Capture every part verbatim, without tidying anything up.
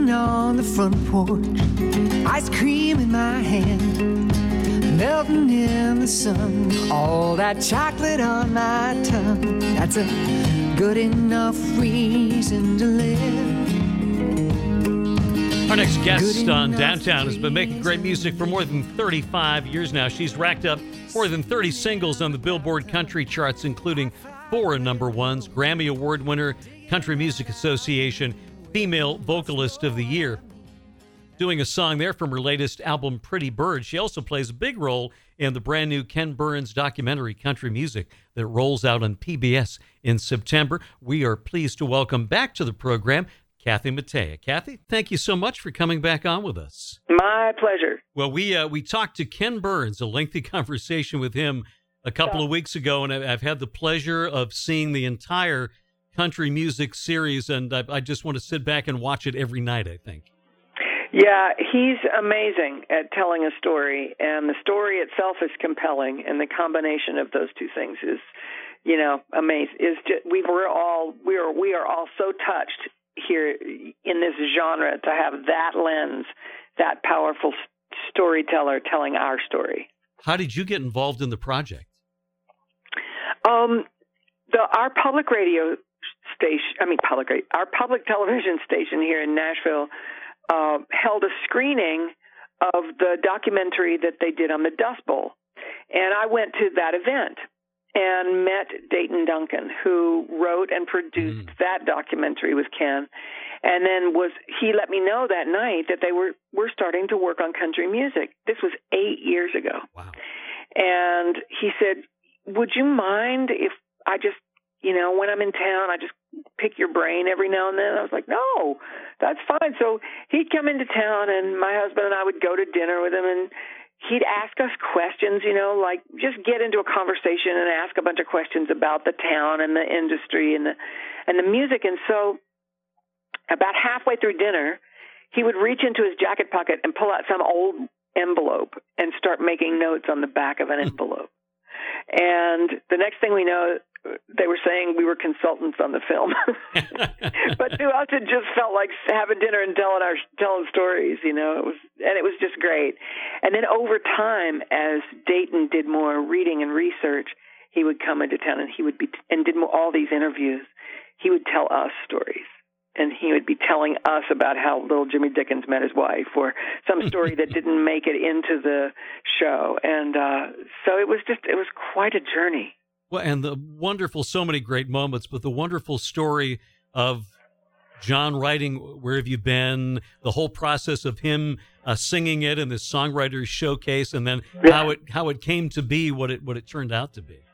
Sitting on the front porch, ice cream in my hand, melting in the sun, all that chocolate on my tongue. That's a good enough reason to live. Our next guest on Downtown has been making great music for more than thirty-five years now. She's racked up more than thirty singles on the Billboard country charts, including four number ones, Grammy Award winner, Country Music Association Female Vocalist of the Year. Doing a song there from her latest album, Pretty Bird. She also plays a big role in the brand new Ken Burns documentary, Country Music, that rolls out on P B S in September. We are pleased to welcome back to the program Kathy Mattea. Kathy, thank you so much for coming back on with us. My pleasure. Well, we uh, we talked to Ken Burns, a lengthy conversation with him a couple of weeks ago, and I've had the pleasure of seeing the entire country music series, and I, I just want to sit back and watch it every night, I think. Yeah, he's amazing at telling a story, and the story itself is compelling, and the combination of those two things is, you know, amazing. Is just, we were all we are we are all so touched here in this genre to have that lens, that powerful storyteller telling our story. How did you get involved in the project? Um, the our public radio station, I mean public radio, our public television station here in Nashville uh, held a screening of the documentary that they did on the Dust Bowl, and I went to that event and met Dayton Duncan, who wrote and produced mm. that documentary with Ken. And then was he let me know that night that they were, were starting to work on country music. This was eight years ago. Wow. And he said, would you mind if I just, you know, when I'm in town, I just pick your brain every now and then? I was like, no, that's fine. So he'd come into town, and my husband and I would go to dinner with him, and he'd ask us questions, you know, like just get into a conversation and ask a bunch of questions about the town and the industry and the and the music. And so about halfway through dinner, he would reach into his jacket pocket and pull out some old envelope and start making notes on the back of an envelope. And the next thing we know, they were saying we were consultants on the film. But to us, it just felt like having dinner and telling our telling stories, you know. It was, and it was just great. And then over time, as Dayton did more reading and research, he would come into town and he would be and did more, all these interviews. He would tell us stories. And he would be telling us about how little Jimmy Dickens met his wife, or some story that didn't make it into the show. And uh, so it was just, it was quite a journey. Well, and the wonderful, so many great moments, but the wonderful story of John writing Where Have You Been, the whole process of him uh, singing it in the songwriters showcase, and then yeah. how it how it came to be what it what it turned out to be.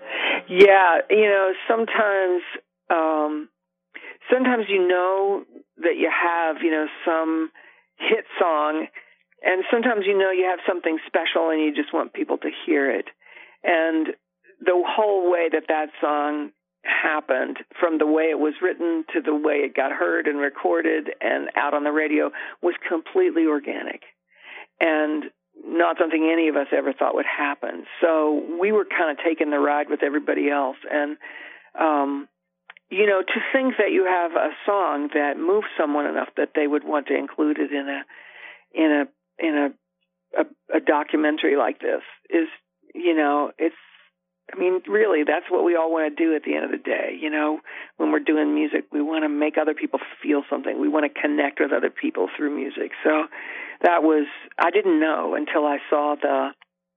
Yeah, you know, sometimes um, sometimes you know that you have, you know, some hit song, and sometimes you know you have something special and you just want people to hear it. And the whole way that that song happened, from the way it was written to the way it got heard and recorded and out on the radio, was completely organic and not something any of us ever thought would happen. So we were kind of taking the ride with everybody else. And, um, you know, to think that you have a song that moves someone enough that they would want to include it in a, in a, in a, a, a documentary like this is, you know, it's, I mean, really, that's what we all want to do at the end of the day. You know, when we're doing music, we want to make other people feel something. We want to connect with other people through music. So that was, I didn't know until I saw the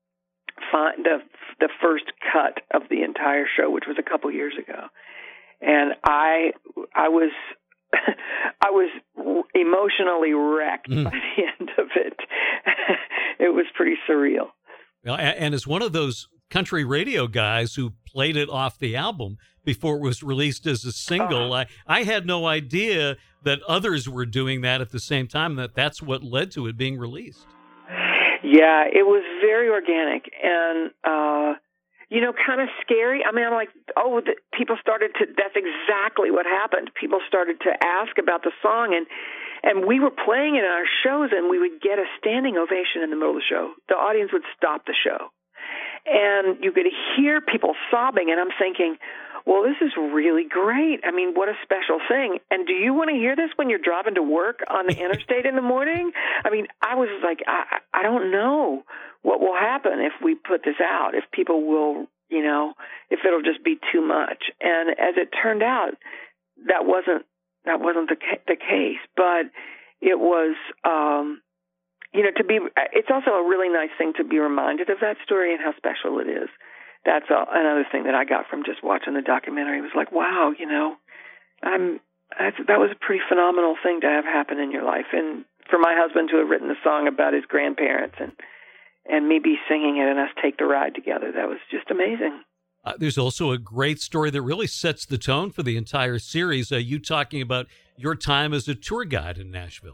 the the first cut of the entire show, which was a couple years ago. And I I was I was emotionally wrecked mm. by the end of it. It was pretty surreal. Well, and as one of those country radio guys who played it off the album before it was released as a single, uh, I, I had no idea that others were doing that at the same time, that that's what led to it being released. Yeah, it was very organic and, uh, you know, kind of scary. I mean, I'm like, oh, the, people started to, that's exactly what happened. People started to ask about the song, and and we were playing it in our shows, and we would get a standing ovation in the middle of the show. The audience would stop the show. And you could hear people sobbing, and I'm thinking, well, this is really great. I mean, what a special thing. And do you want to hear this when you're driving to work on the interstate in the morning? I mean, I was like, I, I don't know what will happen if we put this out, if people will, you know, if it'll just be too much. And as it turned out, that wasn't, that wasn't the, ca- the case, but it was, um, you know, to be, it's also a really nice thing to be reminded of that story and how special it is. That's a, another thing that I got from just watching the documentary. It was like, wow, you know, I'm, that's, that was a pretty phenomenal thing to have happen in your life. And for my husband to have written a song about his grandparents and, and me be singing it and us take the ride together, that was just amazing. Uh, there's also a great story that really sets the tone for the entire series. Uh, you talking about your time as a tour guide in Nashville.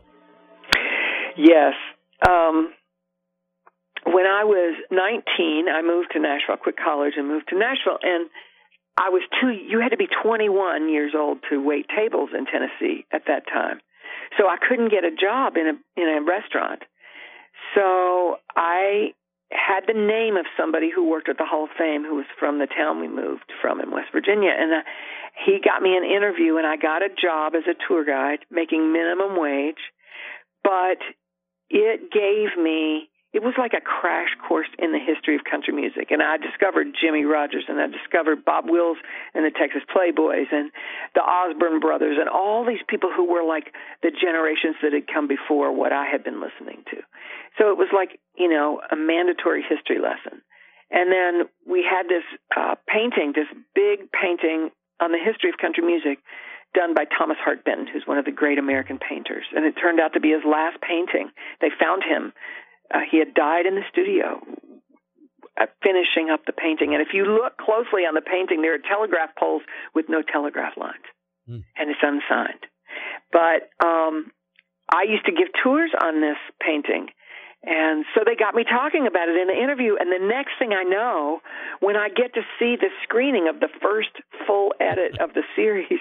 Yes. Um, when I was nineteen, I moved to Nashville, quit college and moved to Nashville. And I was too, you had to be twenty-one years old to wait tables in Tennessee at that time. So I couldn't get a job in a, in a restaurant. So I had the name of somebody who worked at the Hall of Fame who was from the town we moved from in West Virginia. And uh, he got me an interview and I got a job as a tour guide making minimum wage. But it gave me, it was like a crash course in the history of country music. And I discovered Jimmie Rodgers and I discovered Bob Wills and the Texas Playboys and the Osborne Brothers and all these people who were like the generations that had come before what I had been listening to. So it was like, you know, a mandatory history lesson. And then we had this uh, painting, this big painting on the history of country music done by Thomas Hart Benton, who's one of the great American painters. And it turned out to be his last painting. They found him. Uh, he had died in the studio uh, finishing up the painting. And if you look closely on the painting, there are telegraph poles with no telegraph lines. Mm. And it's unsigned. But um, I used to give tours on this painting. And so they got me talking about it in the interview. And the next thing I know, when I get to see the screening of the first full edit of the series,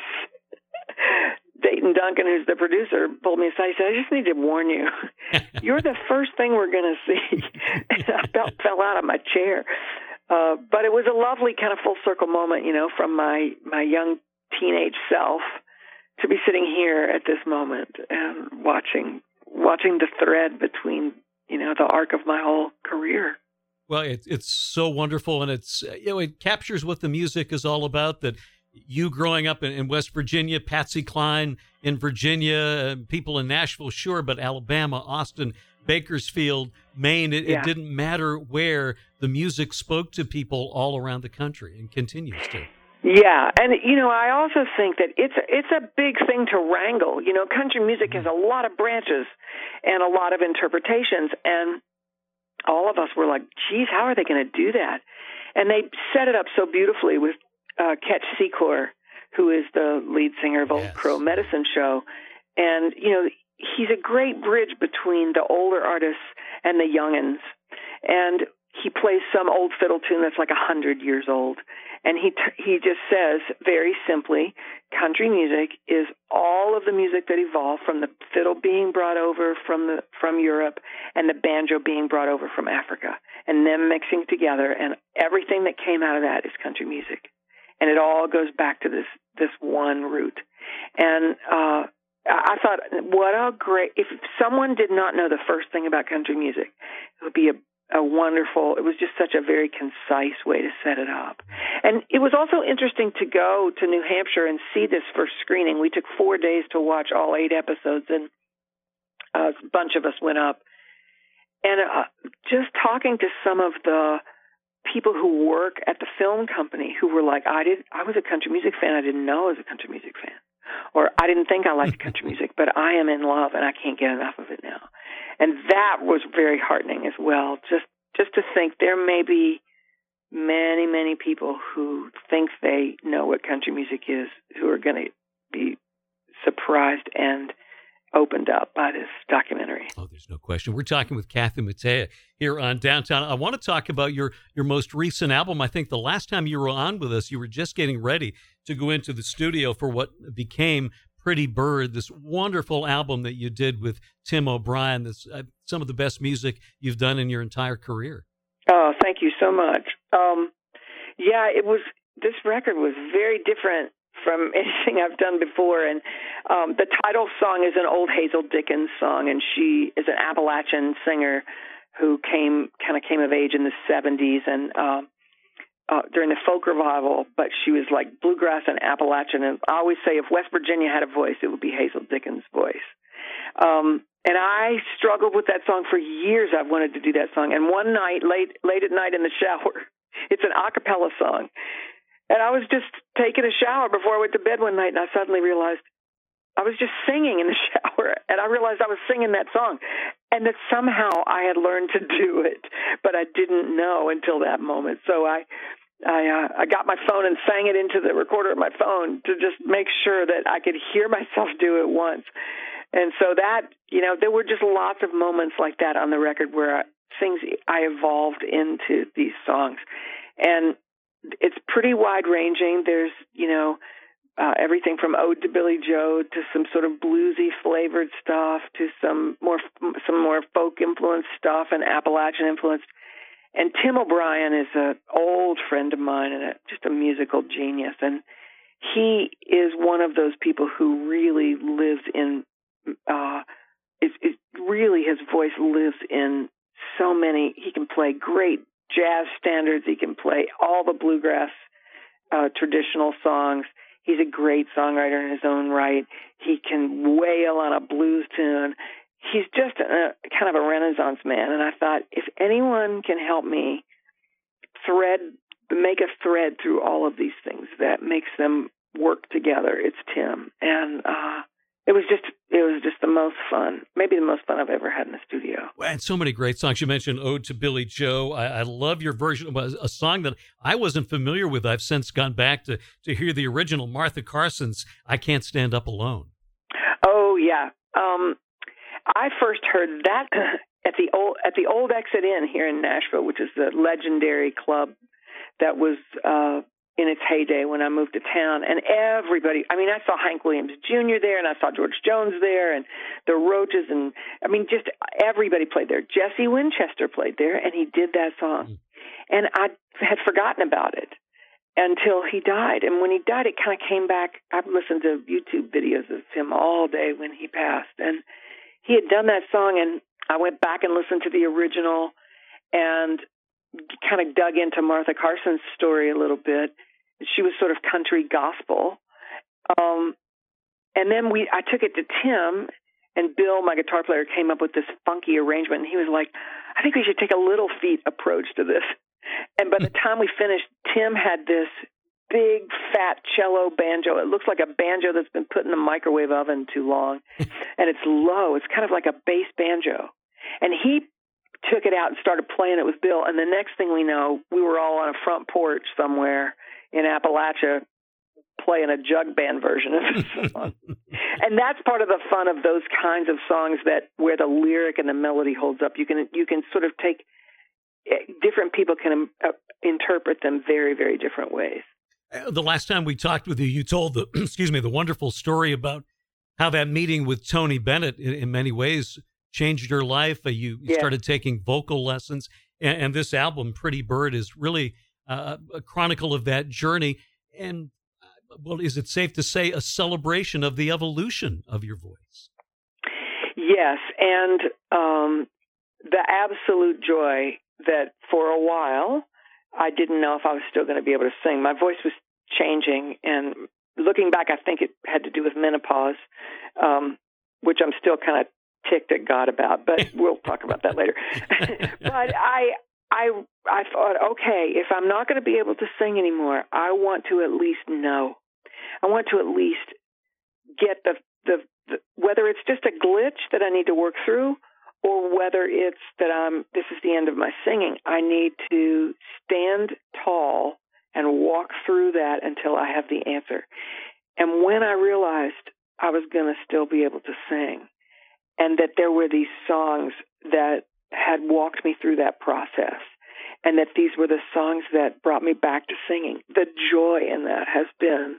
Dayton Duncan, who's the producer, pulled me aside. He said, I just need to warn you. You're the first thing we're going to see. And I about fell out of my chair. Uh, but it was a lovely kind of full circle moment, you know, from my, my young teenage self to be sitting here at this moment and watching watching the thread between, you know, the arc of my whole career. Well, it, it's so wonderful, and it's, you know, it captures what the music is all about, that you growing up in, in West Virginia, Patsy Cline in Virginia, uh, people in Nashville, sure, but Alabama, Austin, Bakersfield, Maine, it, yeah. it didn't matter where, the music spoke to people all around the country and continues to. Yeah, and, you know, I also think that it's a, it's a big thing to wrangle. You know, country music has a lot of branches and a lot of interpretations, and all of us were like, geez, how are they going to do that? And they set it up so beautifully with Uh, Ketch Secor, who is the lead singer of Old yes. Crow Medicine Show. And, you know, he's a great bridge between the older artists and the youngins. And he plays some old fiddle tune that's like a hundred years old. And he t- he just says very simply, country music is all of the music that evolved from the fiddle being brought over from the from Europe and the banjo being brought over from Africa, and them mixing together. And everything that came out of that is country music. And it all goes back to this this one root. And uh, I thought, what a great, if someone did not know the first thing about country music, it would be a, a wonderful, it was just such a very concise way to set it up. And it was also interesting to go to New Hampshire and see this first screening. We took four days to watch all eight episodes, and a bunch of us went up. And uh, just talking to some of the people who work at the film company who were like, I did, I was a country music fan. I didn't know I was a country music fan. Or I didn't think I liked country music, but I am in love and I can't get enough of it now. And that was very heartening as well. Just, just to think there may be many, many people who think they know what country music is, who are going to be surprised and opened up by this documentary. Oh, there's no question. We're talking with Kathy Mattea here on Downtown. I want to talk about your, your most recent album. I think the last time you were on with us, you were just getting ready to go into the studio for what became Pretty Bird, this wonderful album that you did with Tim O'Brien. That's uh, some of the best music you've done in your entire career. Oh, thank you so much. Um, yeah, it was this record was very different from anything I've done before. And um, the title song is an old Hazel Dickens song, and she is an Appalachian singer who came kind of came of age in the seventies and uh, uh, during the folk revival. But she was like bluegrass and Appalachian. And I always say, if West Virginia had a voice, it would be Hazel Dickens' voice. Um, and I struggled with that song for years. I've wanted to do that song. And one night, late late at night in the shower, it's an a cappella song. And I was just taking a shower before I went to bed one night, and I suddenly realized I was just singing in the shower. And I realized I was singing that song, and that somehow I had learned to do it, but I didn't know until that moment. So I I, uh, I got my phone and sang it into the recorder of my phone to just make sure that I could hear myself do it once. And so that, you know, there were just lots of moments like that on the record where I, things I evolved into these songs. And it's pretty wide-ranging. There's, you know, uh, everything from Ode to Billy Joe to some sort of bluesy flavored stuff to some more some more folk-influenced stuff and Appalachian-influenced. And Tim O'Brien is an old friend of mine and a, just a musical genius. And he is one of those people who really lives in, uh, it, it really, his voice lives in so many, he can play great jazz standards. He can play all the bluegrass uh, traditional songs. He's a great songwriter in his own right. He can wail on a blues tune. He's just a, kind of a Renaissance man. And I thought, if anyone can help me thread, make a thread through all of these things that makes them work together, it's Tim. And uh, it was just, it was just the most fun, maybe the most fun I've ever had in the studio. And so many great songs. You mentioned Ode to Billy Joe. I, I love your version of a, a song that I wasn't familiar with. I've since gone back to, to hear the original Martha Carson's I Can't Stand Up Alone. Oh, yeah. Um, I first heard that at the old at the old Exit Inn here in Nashville, which is the legendary club that was uh, in its heyday when I moved to town. And everybody, I mean, I saw Hank Williams Junior there, and I saw George Jones there, and the Roaches, and I mean, just everybody played there. Jesse Winchester played there, and he did that song. Mm. And I had forgotten about it until he died. And when he died, it kind of came back. I've listened to YouTube videos of him all day when he passed, and he had done that song, and I went back and listened to the original and kind of dug into Martha Carson's story a little bit. She was sort of country gospel. Um, and then we, I took it to Tim, and Bill, my guitar player, came up with this funky arrangement, and he was like, I think we should take a Little Feat approach to this. And by the time we finished, Tim had this big, fat cello banjo. It looks like a banjo that's been put in the microwave oven too long. And it's low. It's kind of like a bass banjo. And he took it out and started playing it with Bill. And the next thing we know, we were all on a front porch somewhere in Appalachia playing a jug band version of the song. And that's part of the fun of those kinds of songs, that where the lyric and the melody holds up. You can, you can sort of take, different people can uh, interpret them very, very different ways. The last time we talked with you, you told the excuse me the wonderful story about how that meeting with Tony Bennett, in, in many ways, changed your life. Uh, you, you yeah. started taking vocal lessons, and, and this album, Pretty Bird, is really uh, a chronicle of that journey. And uh, well, is it safe to say a celebration of the evolution of your voice? Yes, and um, the absolute joy that for a while I didn't know if I was still going to be able to sing. My voice was changing, and looking back, I think it had to do with menopause, um, which I'm still kind of ticked at God about, but we'll talk about that later. But I, I, I thought, okay, if I'm not going to be able to sing anymore, I want to at least know. I want to at least get the, the, the whether it's just a glitch that I need to work through, or whether it's that I'm, this is the end of my singing. I need to stand tall and walk through that until I have the answer. And when I realized I was going to still be able to sing, and that there were these songs that had walked me through that process, and that these were the songs that brought me back to singing, the joy in that has been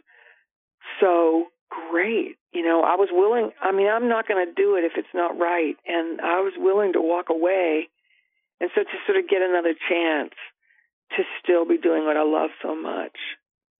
so great. You know, I was willing, I mean, I'm not going to do it if it's not right. And I was willing to walk away. And so to sort of get another chance to still be doing what I love so much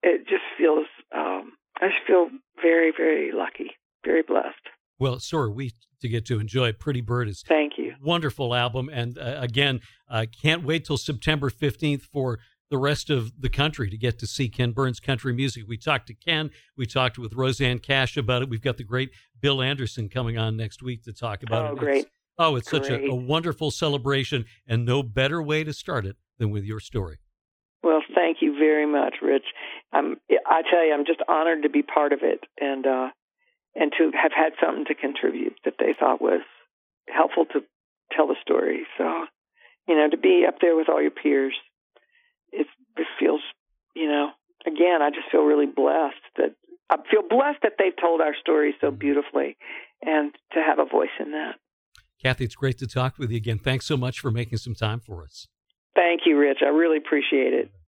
feels, um, I just feel very, very lucky, very blessed. Well, so are we to get to enjoy Pretty Bird. Is Thank you. Wonderful album. And uh, again, I uh, can't wait till September fifteenth for the rest of the country to get to see Ken Burns country music. We talked to Ken. We talked with Roseanne Cash about it. We've got the great Bill Anderson coming on next week to talk about oh, it. Great. It's, oh, it's great. such a, a wonderful celebration, and no better way to start it than with your story. Well, thank you very much, Rich. I'm, I tell you, I'm just honored to be part of it and uh, and to have had something to contribute that they thought was helpful to tell the story. So, you know, to be up there with all your peers, it, it feels, you know, again, I just feel really blessed that I feel blessed that they've told our story so beautifully and to have a voice in that. Kathy, it's great to talk with you again. Thanks so much for making some time for us. Thank you, Rich. I really appreciate it.